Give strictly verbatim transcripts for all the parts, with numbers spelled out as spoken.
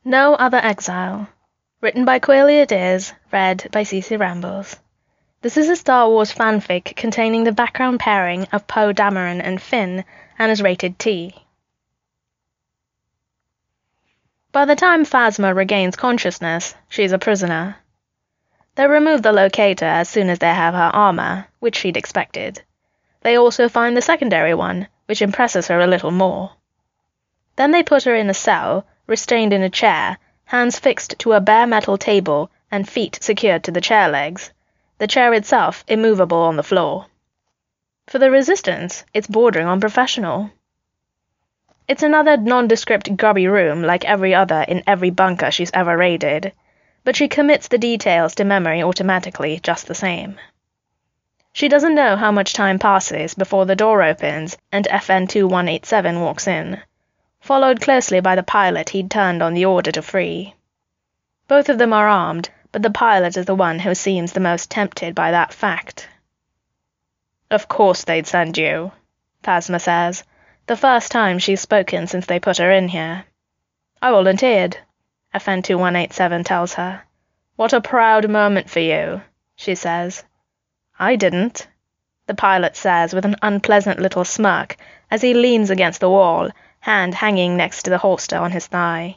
No Other Exile. Written by Quayle it is, read by Cece Rambles. This is a Star Wars fanfic containing the background pairing of Poe Dameron and Finn, and is rated T. By the time Phasma regains consciousness, she's a prisoner. They remove the locator as soon as they have her armor, which she'd expected. They also find the secondary one, which impresses her a little more. Then they put her in a cell, restrained in a chair, hands fixed to a bare metal table and feet secured to the chair legs, the chair itself immovable on the floor. For the Resistance, it's bordering on professional. It's another nondescript grubby room like every other in every bunker she's ever raided, but she commits the details to memory automatically just the same. She doesn't know how much time passes before the door opens and F N two one eight seven walks in, followed closely by the pilot he'd turned on the order to free. Both of them are armed, but the pilot is the one who seems the most tempted by that fact. "Of course they'd send you," Phasma says, the first time she's spoken since they put her in here. "I volunteered," F N two one eight seven tells her. "What a proud moment for you," she says. "I didn't," the pilot says with an unpleasant little smirk as he leans against the wall, hand hanging next to the holster on his thigh.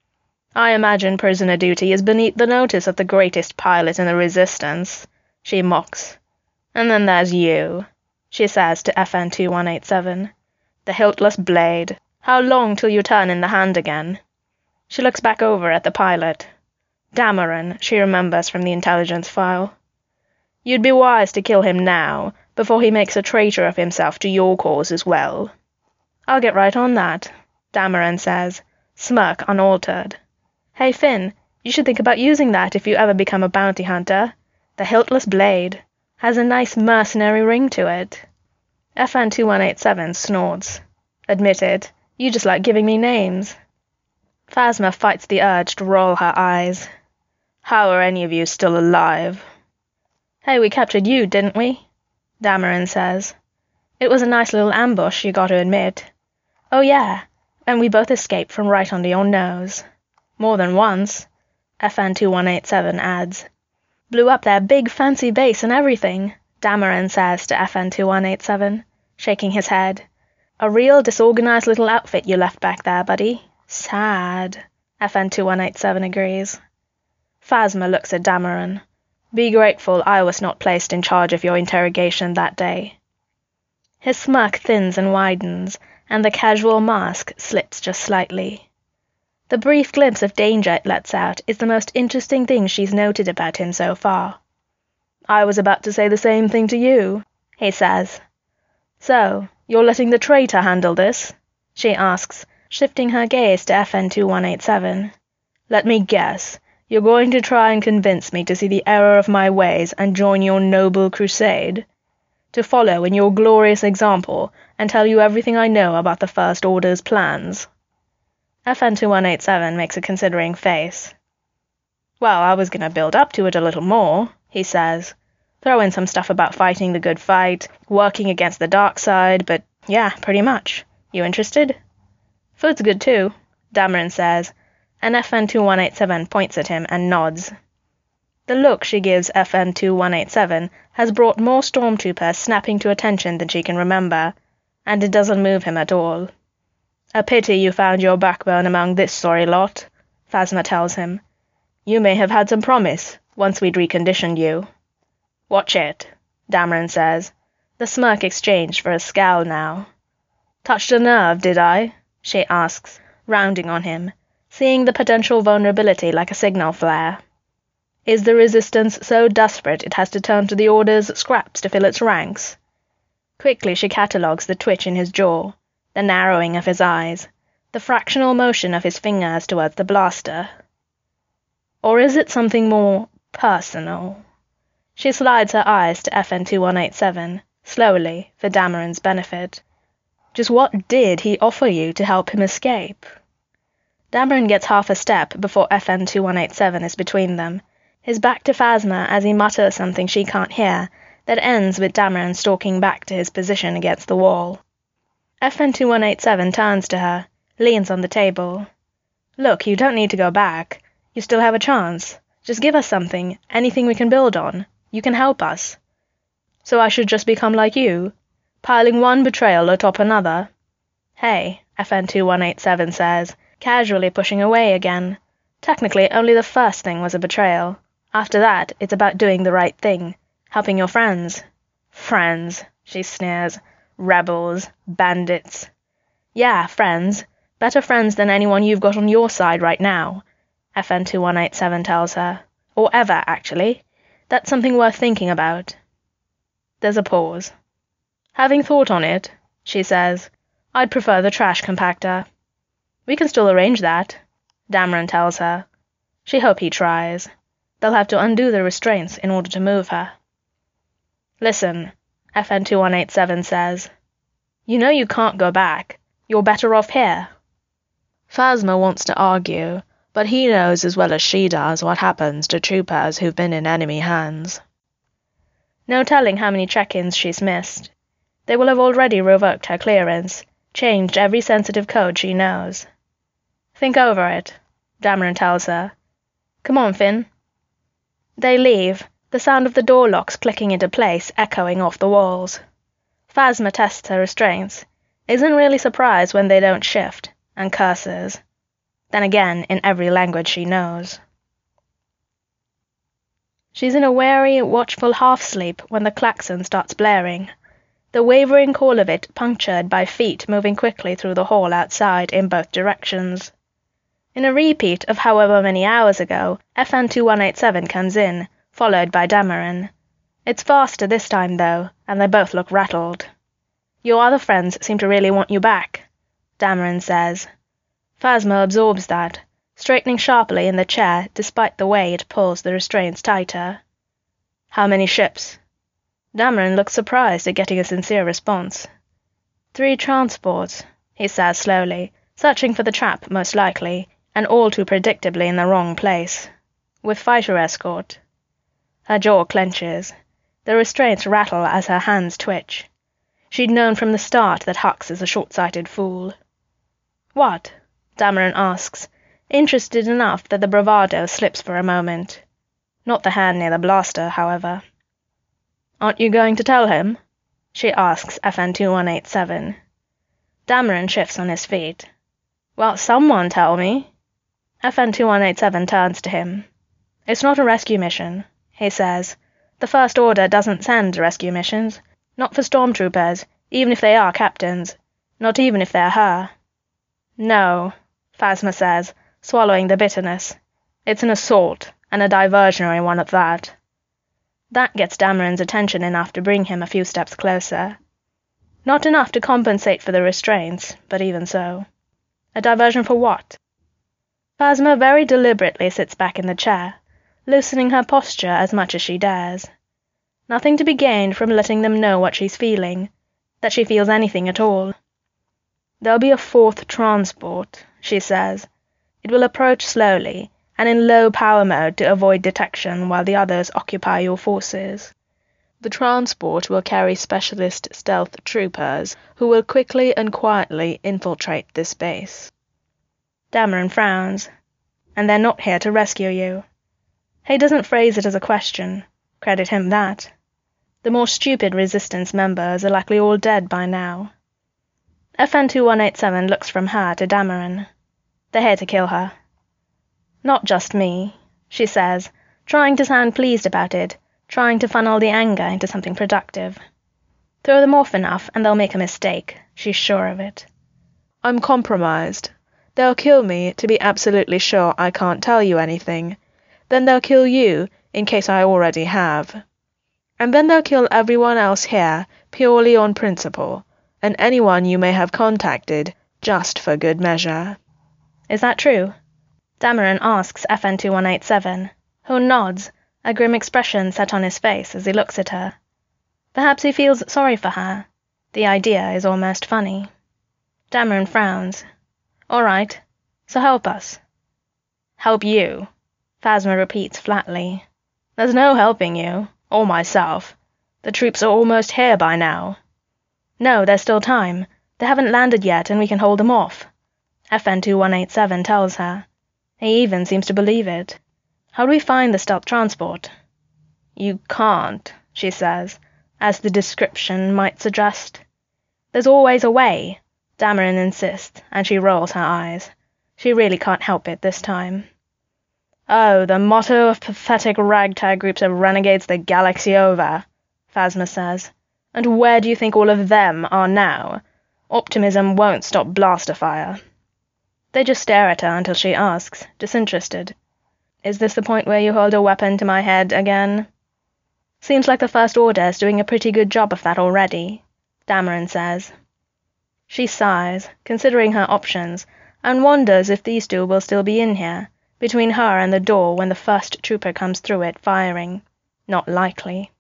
"I imagine prisoner duty is beneath the notice of the greatest pilot in the Resistance," she mocks. "And then there's you," she says to F N two one eight seven. "The hiltless blade. How long till you turn in the hand again?" She looks back over at the pilot. Dameron, she remembers from the intelligence file. "You'd be wise to kill him now, before he makes a traitor of himself to your cause as well." "I'll get right on that," Dameron says, smirk unaltered. "Hey, Finn, you should think about using that if you ever become a bounty hunter. The hiltless blade has a nice mercenary ring to it." F N two one eight seven snorts. "Admit it, you just like giving me names." Phasma fights the urge to roll her eyes. "How are any of you still alive?" "Hey, we captured you, didn't we?" Dameron says. "It was a nice little ambush, you got to admit." "Oh yeah, and we both escaped from right under your nose." "More than once," F N two one eight seven adds. "Blew up their big fancy base and everything," Dameron says to F N two one eight seven, shaking his head. "A real disorganized little outfit you left back there, buddy. Sad," F N two one eight seven agrees. Phasma looks at Dameron. "Be grateful I was not placed in charge of your interrogation that day." His smirk thins and widens, and the casual mask slips just slightly. The brief glimpse of danger it lets out is the most interesting thing she's noted about him so far. "I was about to say the same thing to you," he says. "So, you're letting the traitor handle this?" she asks, shifting her gaze to F N two one eight seven. "Let me guess. You're going to try and convince me to see the error of my ways and join your noble crusade? To follow in your glorious example and tell you everything I know about the First Order's plans?" F N two one eight seven makes a considering face. "Well, I was gonna build up to it a little more," he says. "Throw in some stuff about fighting the good fight, working against the dark side, but yeah, pretty much. You interested?" "Food's good too," Dameron says, and F N two one eight seven points at him and nods. The look she gives F N two one eight seven has brought more stormtroopers snapping to attention than she can remember, and it doesn't move him at all. "A pity you found your backbone among this sorry lot," Phasma tells him. "You may have had some promise, once we'd reconditioned you." "Watch it," Dameron says, the smirk exchanged for a scowl now. "Touched a nerve, did I?" she asks, rounding on him, seeing the potential vulnerability like a signal flare. "Is the Resistance so desperate it has to turn to the Order's scraps to fill its ranks?" Quickly she catalogues the twitch in his jaw, the narrowing of his eyes, the fractional motion of his fingers towards the blaster. "Or is it something more personal?" She slides her eyes to F N two one eight seven, slowly, for Dameron's benefit. "Just what did he offer you to help him escape?" Dameron gets half a step before F N two one eight seven is between them, his back to Phasma as he mutters something she can't hear, that ends with Dameron stalking back to his position against the wall. F N two one eight seven turns to her, leans on the table. Look, you don't need to go back. You still have a chance. Just give us something, anything we can build on. You can help us. So I should just become like you, piling one betrayal atop another? Hey, F N two one eight seven says, casually pushing away again. Technically, only the first thing was a betrayal. After that, it's about doing the right thing, helping your friends. Friends, she sneers. Rebels, bandits. Yeah, friends. Better friends than anyone you've got on your side right now, F N two one eight seven tells her. Or ever, actually. That's something worth thinking about. There's a pause. Having thought on it, she says, I'd prefer the trash compactor. We can still arrange that, Dameron tells her. She hopes he tries. They'll have to undo the restraints in order to move her. Listen, F N two one eight seven says. You know you can't go back. You're better off here. Phasma wants to argue, but he knows as well as she does what happens to troopers who've been in enemy hands. No telling how many check-ins she's missed. They will have already revoked her clearance, changed every sensitive code she knows. Think over it, Dameron tells her. Come on, Finn. They leave, the sound of the door locks clicking into place echoing off the walls. Phasma tests her restraints, isn't really surprised when they don't shift, and curses. Then again, in every language she knows. She's in a wary, watchful half-sleep when the klaxon starts blaring, the wavering call of it punctured by feet moving quickly through the hall outside in both directions. In a repeat of however many hours ago, F N two one eight seven comes in, followed by Dameron. It's faster this time, though, and they both look rattled. Your other friends seem to really want you back, Dameron says. Phasma absorbs that, straightening sharply in the chair despite the way it pulls the restraints tighter. How many ships? Dameron looks surprised at getting a sincere response. Three transports, he says slowly, searching for the trap most likely, and all too predictably in the wrong place. With fighter escort. Her jaw clenches. The restraints rattle as her hands twitch. She'd known from the start that Hux is a short-sighted fool. What? Dameron asks, interested enough that the bravado slips for a moment. Not the hand near the blaster, however. Aren't you going to tell him? She asks F N two one eight seven. Dameron shifts on his feet. Well, someone tell me. F N two one eight seven turns to him. It's not a rescue mission, he says. The First Order doesn't send rescue missions. Not for stormtroopers, even if they are captains. Not even if they're her. No, Phasma says, swallowing the bitterness. It's an assault, and a diversionary one at that. That gets Dameron's attention enough to bring him a few steps closer. Not enough to compensate for the restraints, but even so. A diversion for what? Phasma very deliberately sits back in the chair, loosening her posture as much as she dares. Nothing to be gained from letting them know what she's feeling, that she feels anything at all. There'll be a fourth transport, she says. It will approach slowly, and in low power mode to avoid detection while the others occupy your forces. The transport will carry specialist stealth troopers who will quickly and quietly infiltrate this base. Dameron frowns. And they're not here to rescue you. He doesn't phrase it as a question. Credit him that. The more stupid Resistance members are likely all dead by now. F N two one eight seven looks from her to Dameron. They're here to kill her. Not just me, she says, trying to sound pleased about it, trying to funnel the anger into something productive. Throw them off enough and they'll make a mistake, she's sure of it. I'm compromised. They'll kill me to be absolutely sure I can't tell you anything. Then they'll kill you, in case I already have. And then they'll kill everyone else here, purely on principle, and anyone you may have contacted, just for good measure. Is that true? Dameron asks F N two one eight seven, who nods, a grim expression set on his face as he looks at her. Perhaps he feels sorry for her. The idea is almost funny. Dameron frowns. All right, so help us. Help you, Phasma repeats flatly. There's no helping you, or myself. The troops are almost here by now. No, there's still time. They haven't landed yet and we can hold them off. F N two one eight seven tells her. He even seems to believe it. How do we find the stealth transport? You can't, she says, as the description might suggest. There's always a way, Dameron insists, and she rolls her eyes. She really can't help it this time. Oh, the motto of pathetic ragtag groups of renegades the galaxy over, Phasma says. And where do you think all of them are now? Optimism won't stop blaster fire. They just stare at her until she asks, disinterested. Is this the point where you hold a weapon to my head again? Seems like the First Order is doing a pretty good job of that already, Dameron says. She sighs, considering her options, and wonders if these two will still be in here, between her and the door when the first trooper comes through it firing. Not likely.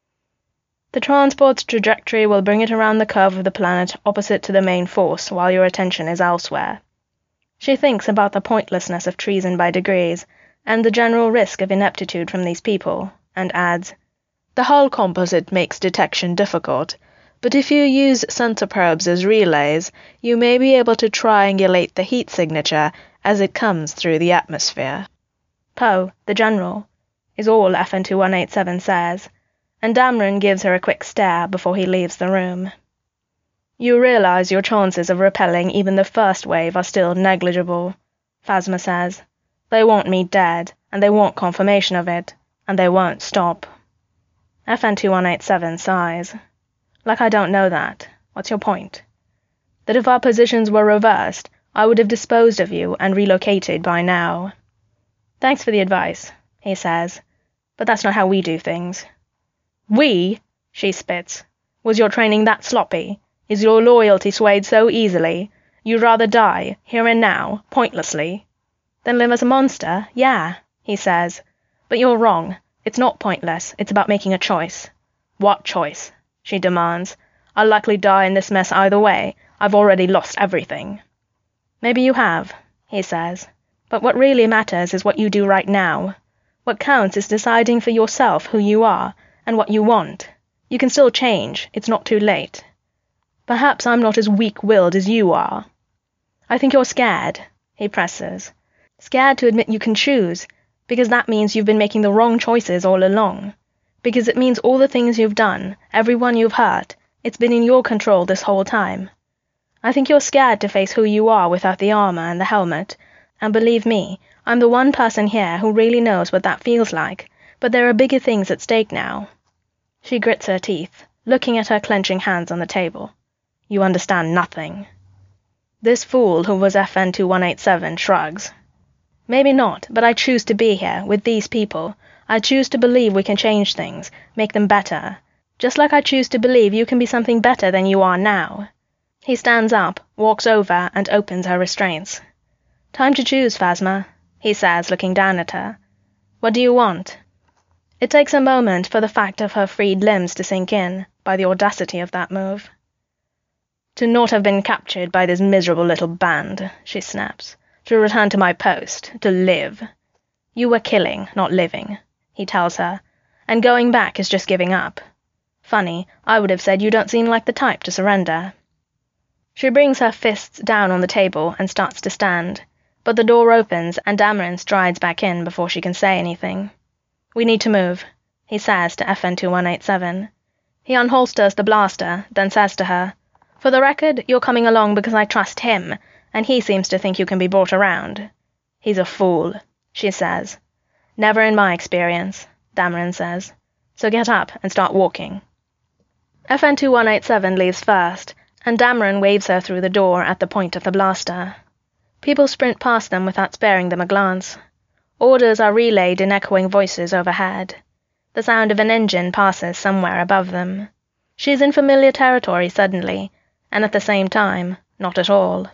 The transport's trajectory will bring it around the curve of the planet opposite to the main force while your attention is elsewhere. She thinks about the pointlessness of treason by degrees, and the general risk of ineptitude from these people, and adds, The hull composite makes detection difficult, but if you use sensor probes as relays, you may be able to triangulate the heat signature as it comes through the atmosphere. Poe, the general, is all F N two one eight seven says, and Dameron gives her a quick stare before he leaves the room. You realize your chances of repelling even the first wave are still negligible, Phasma says. They want me dead, and they want confirmation of it, and they won't stop. F N two one eight seven sighs. Like I don't know that. What's your point? That if our positions were reversed, I would have disposed of you and relocated by now. Thanks for the advice, he says, but that's not how we do things. We, she spits. Was your training that sloppy? Is your loyalty swayed so easily? You'd rather die, here and now, pointlessly? Then live as a monster, yeah, he says. But you're wrong. It's not pointless. It's about making a choice. What choice? She demands. I'll likely die in this mess either way. I've already lost everything. Maybe you have, he says. But what really matters is what you do right now. What counts is deciding for yourself who you are and what you want. You can still change. It's not too late. Perhaps I'm not as weak-willed as you are. I think you're scared, he presses. Scared to admit you can choose, because that means you've been making the wrong choices all along. Because it means all the things you've done, everyone you've hurt, it's been in your control this whole time. I think you're scared to face who you are without the armor and the helmet, and believe me, I'm the one person here who really knows what that feels like, but there are bigger things at stake now. She grits her teeth, looking at her clenching hands on the table. You understand nothing. This fool who was F N two one eight seven shrugs. Maybe not, but I choose to be here, with these people. I choose to believe we can change things, make them better. Just like I choose to believe you can be something better than you are now. He stands up, walks over, and opens her restraints. Time to choose, Phasma, he says, looking down at her. What do you want? It takes a moment for the fact of her freed limbs to sink in, by the audacity of that move. To not have been captured by this miserable little band, she snaps. To return to my post, to live. You were killing, not living, he tells her, and going back is just giving up. Funny, I would have said you don't seem like the type to surrender. She brings her fists down on the table and starts to stand, but the door opens and Dameron strides back in before she can say anything. We need to move, he says to F N two one eight seven. He unholsters the blaster, then says to her, For the record, you're coming along because I trust him, and he seems to think you can be brought around. He's a fool, she says. Never in my experience, Dameron says. So get up and start walking. F N two one eight seven leaves first, and Dameron waves her through the door at the point of the blaster. People sprint past them without sparing them a glance. Orders are relayed in echoing voices overhead. The sound of an engine passes somewhere above them. She is in familiar territory suddenly, and at the same time, not at all.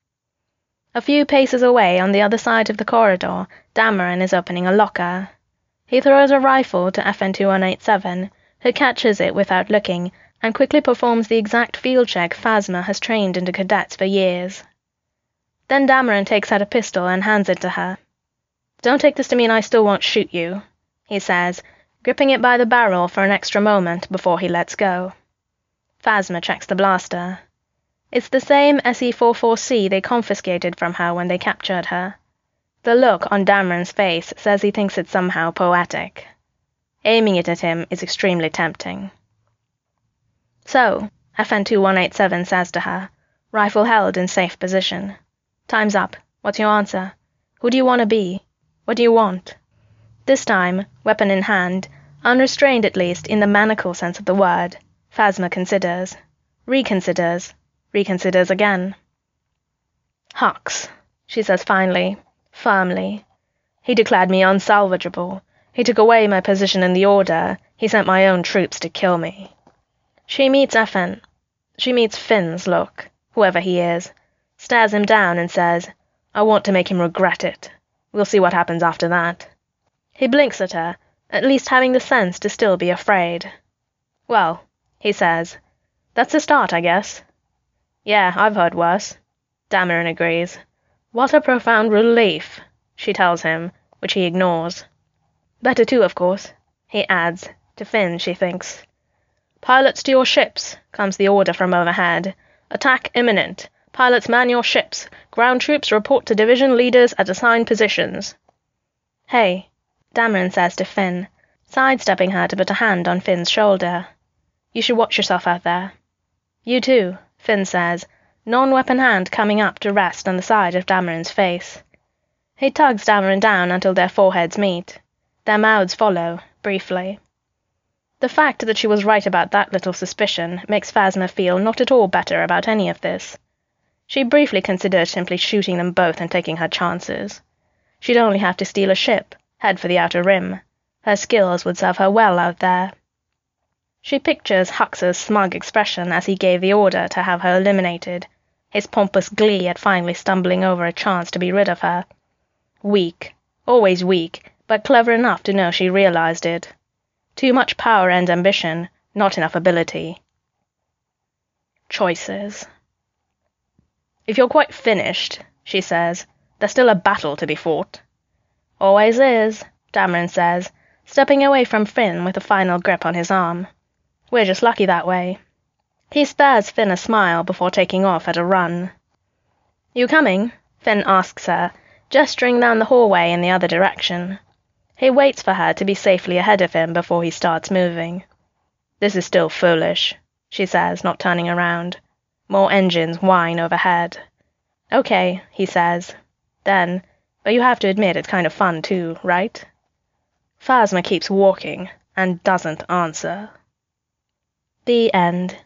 A few paces away on the other side of the corridor, Dameron is opening a locker. He throws a rifle to F N two one eight seven, who catches it without looking, and quickly performs the exact field check Phasma has trained into cadets for years. Then Dameron takes out a pistol and hands it to her. Don't take this to mean I still won't shoot you, he says, gripping it by the barrel for an extra moment before he lets go. Phasma checks the blaster. It's the same S E forty-four C they confiscated from her when they captured her. The look on Dameron's face says he thinks it's somehow poetic. Aiming it at him is extremely tempting. So, F N two one eight seven says to her, rifle held in safe position. Time's up. What's your answer? Who do you want to be? What do you want? This time, weapon in hand, unrestrained at least in the manacle sense of the word, Phasma considers, reconsiders, reconsiders again. Hux, she says finally, firmly. He declared me unsalvageable. He took away my position in the Order. He sent my own troops to kill me. She meets F N. She meets Finn's look, whoever he is, stares him down and says, I want to make him regret it. We'll see what happens after that. He blinks at her, at least having the sense to still be afraid. Well, he says, that's a start, I guess. Yeah, I've heard worse. Dameron agrees. What a profound relief, she tells him, which he ignores. Better too, of course, he adds, to Finn, she thinks. Pilots to your ships, comes the order from overhead. Attack imminent. Pilots man your ships. Ground troops report to division leaders at assigned positions. Hey, Dameron says to Finn, sidestepping her to put a hand on Finn's shoulder. You should watch yourself out there. You too, Finn says, non-weapon hand coming up to rest on the side of Dameron's face. He tugs Dameron down until their foreheads meet. Their mouths follow, briefly. The fact that she was right about that little suspicion makes Phasma feel not at all better about any of this. She briefly considered simply shooting them both and taking her chances. She'd only have to steal a ship, head for the Outer Rim. Her skills would serve her well out there. She pictures Hux's smug expression as he gave the order to have her eliminated, his pompous glee at finally stumbling over a chance to be rid of her. Weak, always weak, but clever enough to know she realized it. Too much power and ambition, not enough ability. Choices. If you're quite finished, she says, there's still a battle to be fought. Always is, Dameron says, stepping away from Finn with a final grip on his arm. We're just lucky that way. He spares Finn a smile before taking off at a run. You coming? Finn asks her, gesturing down the hallway in the other direction. He waits for her to be safely ahead of him before he starts moving. This is still foolish, she says, not turning around. More engines whine overhead. Okay, he says. Then, but you have to admit it's kind of fun too, right? Phasma keeps walking and doesn't answer. The end.